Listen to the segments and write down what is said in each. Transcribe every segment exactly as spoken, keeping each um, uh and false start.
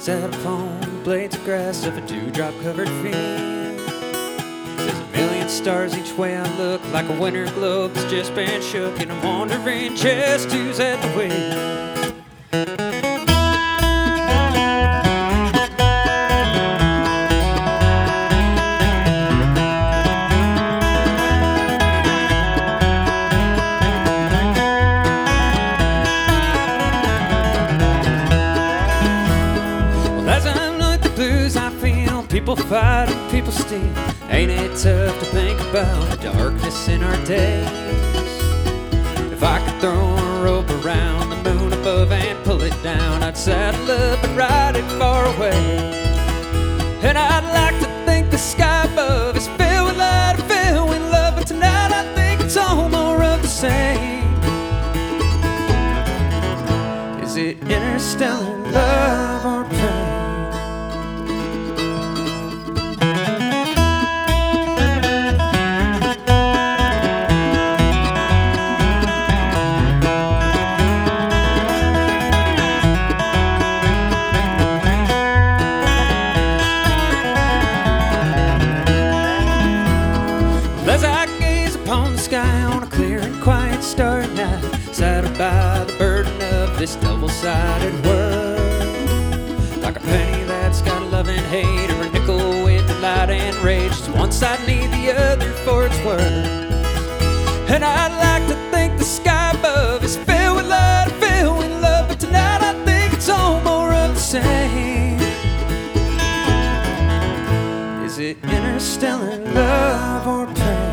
sat upon the blades of grass of a dewdrop covered field. There's a million stars each way I look, like a winter globe that's just been shook, and I'm wondering just who's at the wheel. People fight and people steal. Ain't it tough to think about the darkness in our days? If I could throw a rope around the moon above and pull it down, I'd saddle up and ride it far away. And I'd like to think the sky above is filled with light and filled with love, but tonight I think it's all more of the same. Is it interstellar love or pain? Saddled by the burden of this double-sided world, like a penny that's got love and hate, or a nickel with delight and rage. It's one side need the other for its worth. And I'd like to think the sky above is filled with light and filled with love, but tonight I think it's all more of the same. Is it interstellar love or pain?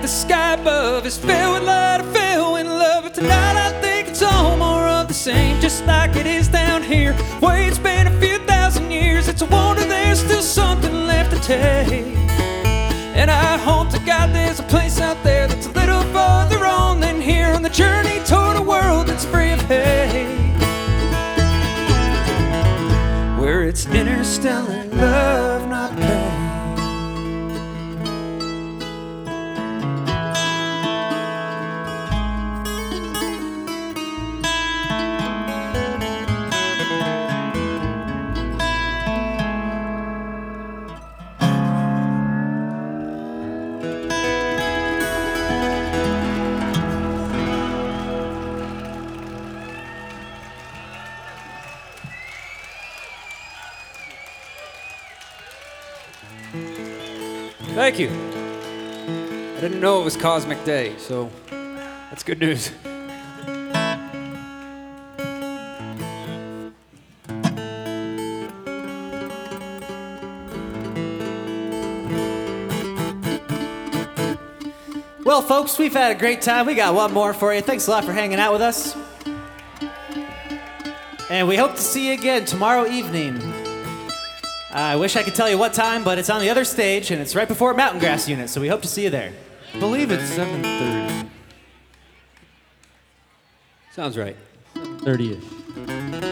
sky above is filled with light, I fell in love. But tonight I think it's all more of the same, just like it is down here. Way it's been a few thousand years, it's a wonder there's still something left to take. And I hope to God there's a place out there that's a little farther on than here, on the journey toward a world that's free of hate, where it's interstellar love, not pain. Thank you. I didn't know it was Cosmic Day, so that's good news. Well, folks, we've had a great time. We got one more for you. Thanks a lot for hanging out with us. And we hope to see you again tomorrow evening. I wish I could tell you what time, but it's on the other stage, and it's right before Mountain Grass Unit, so we hope to see you there. I believe it's seven thirty. Sounds right. thirty-ish.